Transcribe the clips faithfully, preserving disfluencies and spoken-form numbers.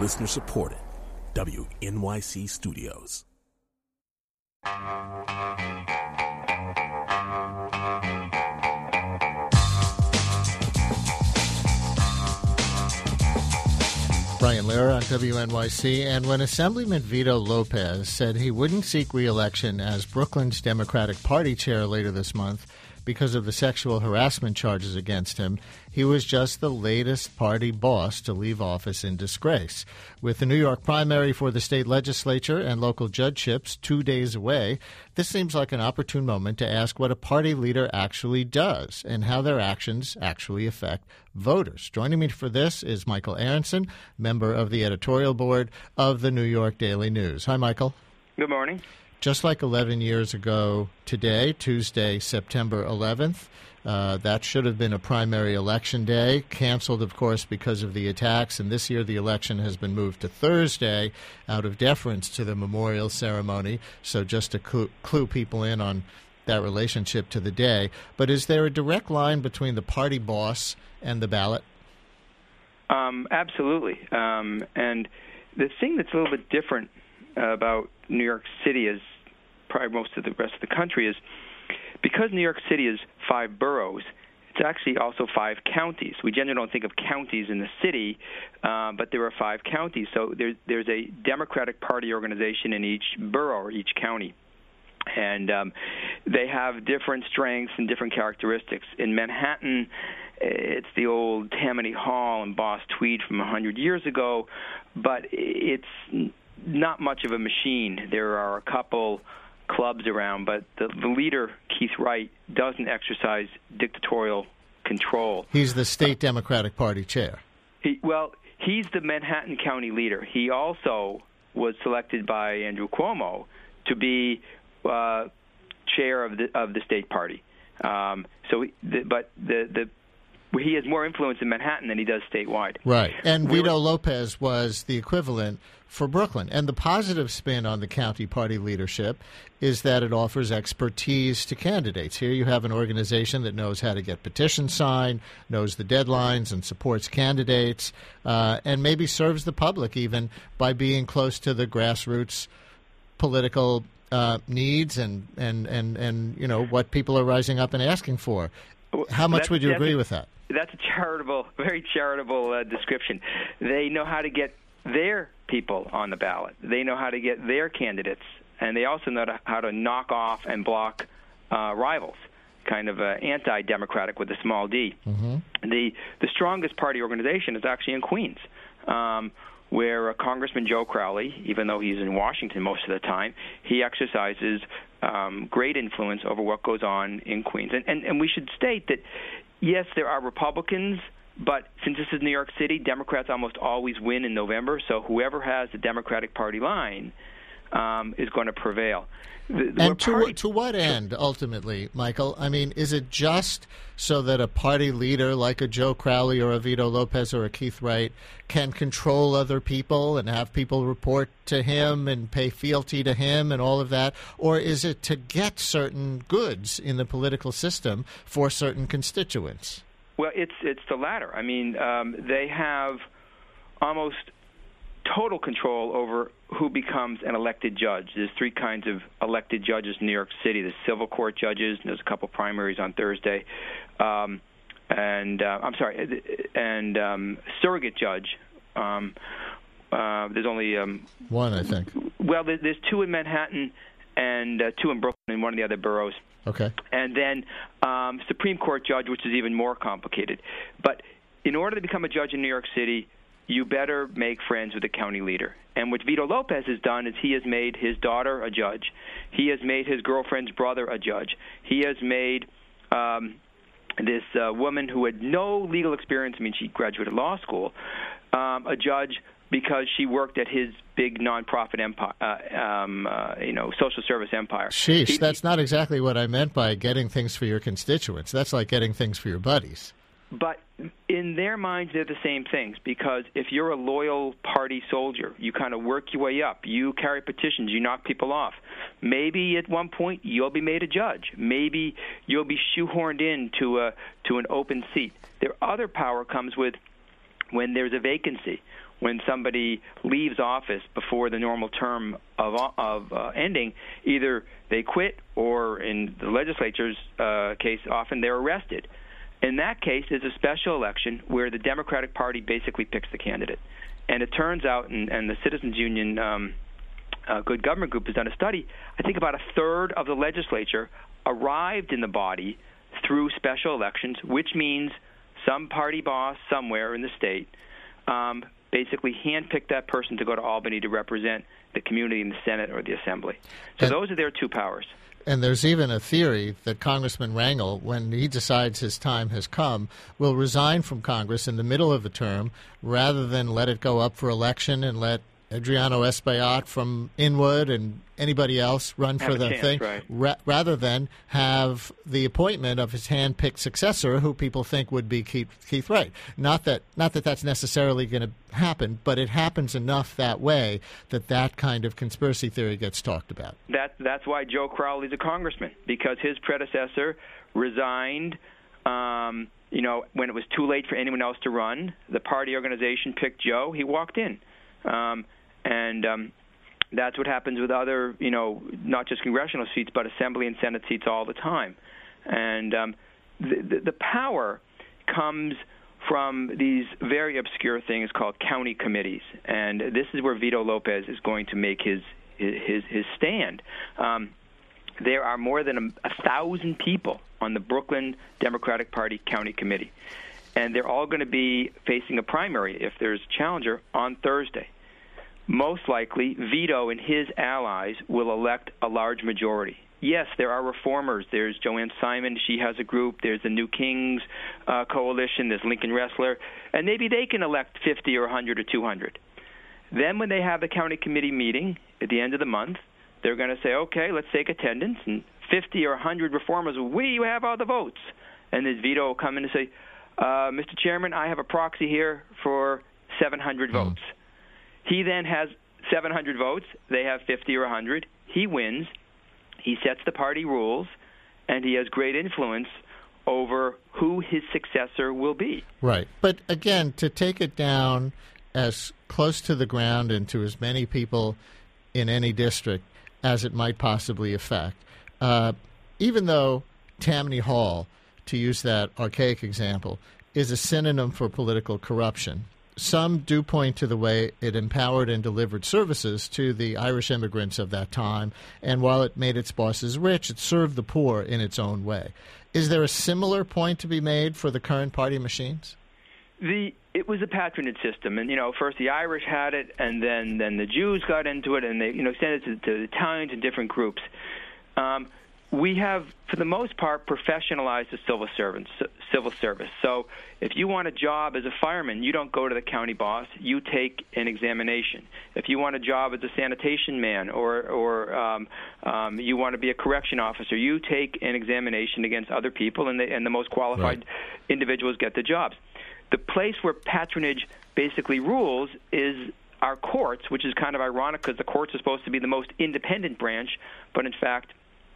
Listener supported. W N Y C Studios. Brian Lehrer on W N Y C. And when Assemblyman Vito Lopez said he wouldn't seek re-election as Brooklyn's Democratic Party chair later this month because of the sexual harassment charges against him, he was just the latest party boss to leave office in disgrace. With the New York primary for the state legislature and local judgeships two days away, this seems like an opportune moment to ask what a party leader actually does and how their actions actually affect voters. Joining me for this is Michael Aronson, member of the editorial board of the New York Daily News. Hi, Michael. Good morning. Just like eleven years ago today, Tuesday, September eleventh, uh, that should have been a primary election day, canceled, of course, because of the attacks. And this year the election has been moved to Thursday out of deference to the memorial ceremony. So just to clue, clue people in on that relationship to the day. But is there a direct line between the party boss and the ballot? Um, absolutely. Um, and the thing that's a little bit different uh, about New York City is probably most of the rest of the country is because New York City is five boroughs, it's actually also five counties. We generally don't think of counties in the city, uh, but there are five counties. So there, there's a Democratic Party organization in each borough or each county. And um, they have different strengths and different characteristics. In Manhattan, it's the old Tammany Hall and Boss Tweed from one hundred years ago, but it's not much of a machine. There are a couple clubs around, but the, the leader, Keith Wright, doesn't exercise dictatorial control. He's the state Democratic Party chair. He, well, he's the Manhattan County leader. He also was selected by Andrew Cuomo to be uh, chair of the of the state party. Um, so, the, but the the he has more influence in Manhattan than he does statewide. Right. And Vito Lopez was the equivalent for Brooklyn. And the positive spin on the county party leadership is that it offers expertise to candidates. Here you have an organization that knows how to get petitions signed, knows the deadlines, and supports candidates, uh, and maybe serves the public even by being close to the grassroots political uh, needs and, and, and, and, you know, what people are rising up and asking for. How much that's, would you agree a, with that? That's a charitable, very charitable uh, description. They know how to get their people on the ballot. They know how to get their candidates, and they also know to, how to knock off and block uh, rivals, kind of uh, anti-democratic with a small d. Mm-hmm. The the strongest party organization is actually in Queens, um, where uh, Congressman Joe Crowley, even though he's in Washington most of the time, he exercises um, great influence over what goes on in Queens. And, and, and we should state that, yes, there are Republicans, but since this is New York City, Democrats almost always win in November, so whoever has the Democratic Party line um, is going to prevail. The, the and to, party- to what end, ultimately, Michael? I mean, is it just so that a party leader like a Joe Crowley or a Vito Lopez or a Keith Wright can control other people and have people report to him and pay fealty to him and all of that? Or is it to get certain goods in the political system for certain constituents? Well, it's it's the latter. I mean, um, they have almost total control over who becomes an elected judge. There's three kinds of elected judges in New York City. There's civil court judges, and there's a couple primaries on Thursday. Um, and, uh, I'm sorry, and um, surrogate judge. Um, uh, there's only... Um, One, I think. Well, there's two in Manhattan and uh, two in Brooklyn and one of the other boroughs. Okay. And then um, Supreme Court judge, which is even more complicated. But in order to become a judge in New York City, you better make friends with the county leader. And what Vito Lopez has done is he has made his daughter a judge. He has made his girlfriend's brother a judge. He has made um, this uh, woman who had no legal experience, I mean, she graduated law school, um, a judge because she worked at his big nonprofit empire, uh, um, uh, you know, social service empire. Sheesh, he, that's not exactly what I meant by getting things for your constituents. That's like getting things for your buddies. But in their minds, they're the same things, because if you're a loyal party soldier, you kind of work your way up. You carry petitions. You knock people off. Maybe at one point you'll be made a judge. Maybe you'll be shoehorned into a to an open seat. Their other power comes with when there's a vacancy, when somebody leaves office before the normal term of, of uh, ending, either they quit or, in the legislature's uh, case, often they're arrested. In that case, it's a special election where the Democratic Party basically picks the candidate. And it turns out, and, and the Citizens Union um, uh, Good Government Group has done a study, I think about a third of the legislature arrived in the body through special elections, which means some party boss somewhere in the state um, basically handpicked that person to go to Albany to represent the community in the Senate or the Assembly. So and, those are their two powers. And there's even a theory that Congressman Rangel, when he decides his time has come, will resign from Congress in the middle of the term rather than let it go up for election and let Adriano Espaillat from Inwood and anybody else run Have for the chance, thing, right. ra- rather than have the appointment of his hand-picked successor, who people think would be Keith, Keith Wright. Not that, not that that's necessarily going to happen, but it happens enough that way that that kind of conspiracy theory gets talked about. That, that's why Joe Crowley's a congressman, because his predecessor resigned um, you know, when it was too late for anyone else to run. The party organization picked Joe. He walked in. Um, And um, that's what happens with other, you know, not just congressional seats, but Assembly and Senate seats all the time. And um, the, the, the power comes from these very obscure things called county committees. And this is where Vito Lopez is going to make his his, his stand. Um, there are more than a, a thousand people on the Brooklyn Democratic Party County Committee. And they're all going to be facing a primary, if there's a challenger, on Thursday. Most likely, Vito and his allies will elect a large majority. Yes, there are reformers. There's Joanne Simon. She has a group. There's the New Kings uh, Coalition. There's Lincoln Ressler. And maybe they can elect fifty or one hundred or two hundred. Then when they have the county committee meeting at the end of the month, they're going to say, okay, let's take attendance. And fifty or one hundred reformers, we have all the votes. And then Vito will come in and say, uh, Mister Chairman, I have a proxy here for seven hundred votes. Mm. He then has seven hundred votes. They have fifty or one hundred. He wins. He sets the party rules, and he has great influence over who his successor will be. Right. But, again, to take it down as close to the ground and to as many people in any district as it might possibly affect, uh, even though Tammany Hall, to use that archaic example, is a synonym for political corruption, some do point to the way it empowered and delivered services to the Irish immigrants of that time, and while it made its bosses rich, it served the poor in its own way. Is there a similar point to be made for the current party machines? The it was a patronage system, and you know, first the Irish had it, and then then the Jews got into it, and they you know extended it to, to the Italians and different groups. Um, We have, for the most part, professionalized the civil servants, civil service. So if you want a job as a fireman, you don't go to the county boss. You take an examination. If you want a job as a sanitation man or, or um, um, you want to be a correction officer, you take an examination against other people, and the, and the most qualified right. individuals get the jobs. The place where patronage basically rules is our courts, which is kind of ironic because the courts are supposed to be the most independent branch, but in fact,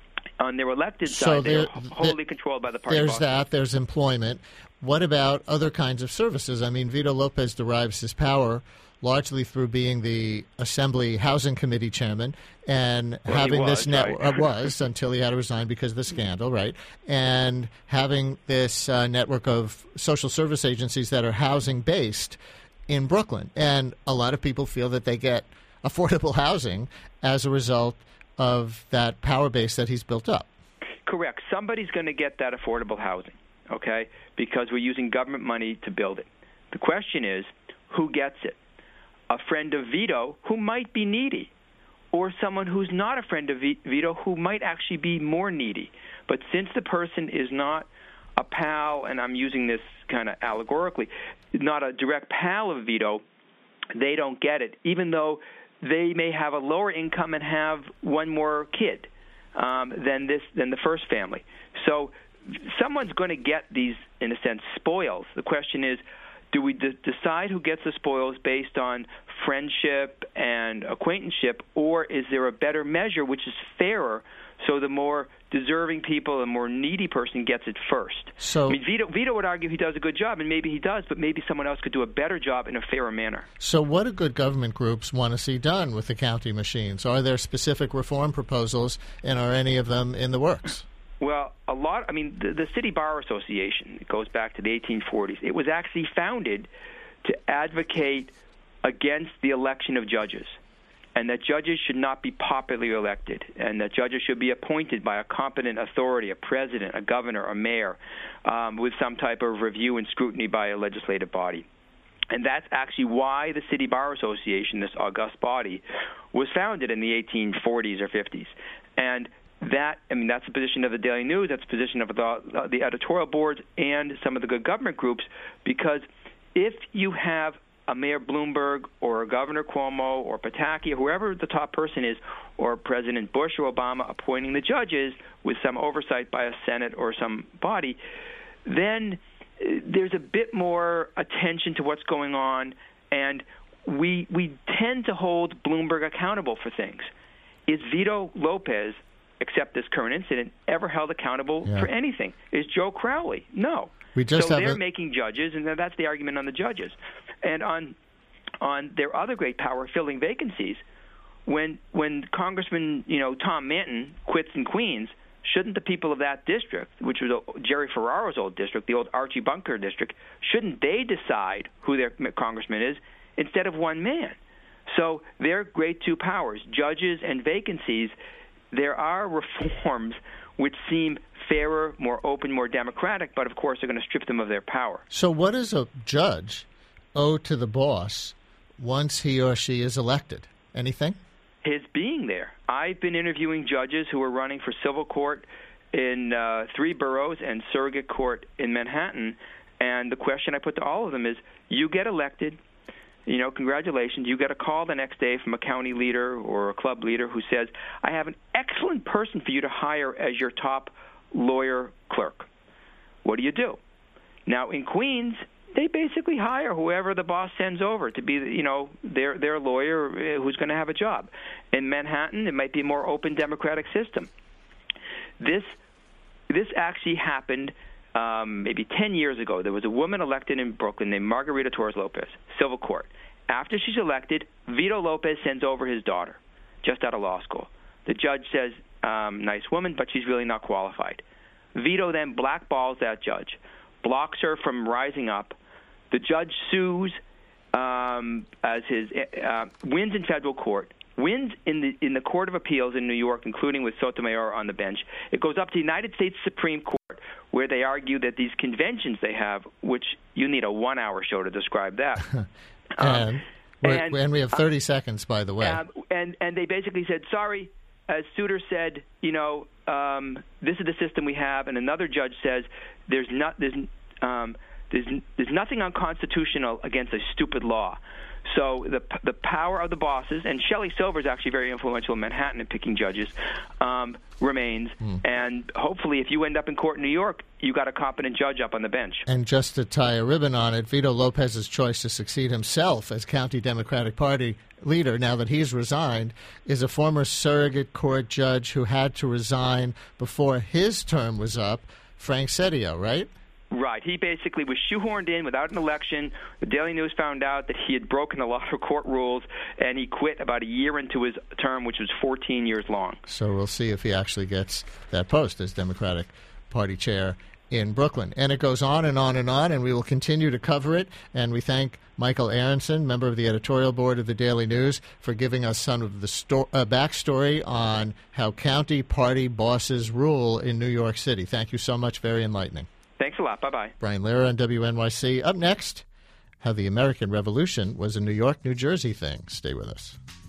on their elected so side, there, they're wholly there, controlled by the party There's boss. that. There's employment. What about other kinds of services? I mean, Vito Lopez derives his power largely through being the Assembly Housing Committee chairman and well, having was, this network. Right? Uh, was until he had to resign because of the scandal, right? And having this uh, network of social service agencies that are housing-based in Brooklyn. And a lot of people feel that they get affordable housing as a result of that power base that he's built up. Correct. Somebody's going to get that affordable housing, okay, because we're using government money to build it. The question is, who gets it? A friend of Vito who might be needy, or someone who's not a friend of Vito who might actually be more needy. But since the person is not a pal, and I'm using this kind of allegorically, not a direct pal of Vito, they don't get it, even though they may have a lower income and have one more kid um, than this than the first family. So someone's going to get these, in a sense, spoils. The question is, do we de- decide who gets the spoils based on friendship and acquaintanceship, or is there a better measure which is fairer So the more deserving people, the more needy person gets it first. So, I mean, Vito, Vito would argue he does a good job, and maybe he does, but maybe someone else could do a better job in a fairer manner. So what do good government groups want to see done with the county machines? Are there specific reform proposals, and are any of them in the works? Well, a lot. I mean, the, the City Bar Association, it goes back to the eighteen forties. It was actually founded to advocate against the election of judges, and that judges should not be popularly elected, and that judges should be appointed by a competent authority, a president, a governor, a mayor, um, with some type of review and scrutiny by a legislative body. And that's actually why the City Bar Association, this august body, was founded in the eighteen forties or fifties. And that, I mean, that's the position of the Daily News, that's the position of the, uh, the editorial boards and some of the good government groups, because if you have a Mayor Bloomberg or a Governor Cuomo or Pataki or whoever the top person is, or President Bush or Obama appointing the judges with some oversight by a Senate or some body, then there's a bit more attention to what's going on, and we we tend to hold Bloomberg accountable for things. Is Vito Lopez, except this current incident, ever held accountable yeah. for anything? Is Joe Crowley? No. We just so have they're a... making judges, and that's the argument on the judges. And on on their other great power, filling vacancies, when when Congressman you know Tom Manton quits in Queens, shouldn't the people of that district, which was Jerry Ferraro's old district, the old Archie Bunker district, shouldn't they decide who their congressman is instead of one man? So their great two powers, judges and vacancies, there are reforms which seem fairer, more open, more democratic, but of course they're going to strip them of their power. So what does a judge owe to the boss once he or she is elected? Anything? His being there. I've been interviewing judges who are running for civil court in uh, three boroughs and surrogate court in Manhattan, and the question I put to all of them is, you get elected, you know, congratulations. You get a call the next day from a county leader or a club leader who says, I have an excellent person for you to hire as your top lawyer clerk. What do you do? Now, in Queens, they basically hire whoever the boss sends over to be, you know, their their lawyer who's going to have a job. In Manhattan, it might be a more open democratic system. This this actually happened um, maybe ten years ago. There was a woman elected in Brooklyn named Margarita Torres Lopez, civil court. After she's elected, Vito Lopez sends over his daughter, just out of law school. The judge says, um, nice woman, but she's really not qualified. Vito then blackballs that judge, blocks her from rising up. The judge sues um, as his uh, wins in federal court, wins in the in the Court of Appeals in New York, including with Sotomayor on the bench. It goes up to the United States Supreme Court, where they argue that these conventions they have, which you need a one-hour show to describe that. and, um, and, and we have thirty uh, seconds, by the way. Uh, and and they basically said, sorry, as Souter said, you know, um, this is the system we have, and another judge says there's not there's um, there's there's nothing unconstitutional against a stupid law. So the the power of the bosses, and Shelley Silver is actually very influential in Manhattan in picking judges, um, remains. Mm. And hopefully, if you end up in court in New York, you got a competent judge up on the bench. And just to tie a ribbon on it, Vito Lopez's choice to succeed himself as county Democratic Party leader, now that he's resigned, is a former surrogate court judge who had to resign before his term was up, Frank Sedillo, right? Right. He basically was shoehorned in without an election. The Daily News found out that he had broken a lot of court rules, and he quit about a year into his term, which was fourteen years long. So we'll see if he actually gets that post as Democratic Party chair in Brooklyn. And it goes on and on and on, and we will continue to cover it. And we thank Michael Aronson, member of the editorial board of the Daily News, for giving us some of the sto- uh, backstory on how county party bosses rule in New York City. Thank you so much. Very enlightening. Thanks a lot. Bye-bye. Brian Lehrer on W N Y C. Up next, how the American Revolution was a New York, New Jersey thing. Stay with us.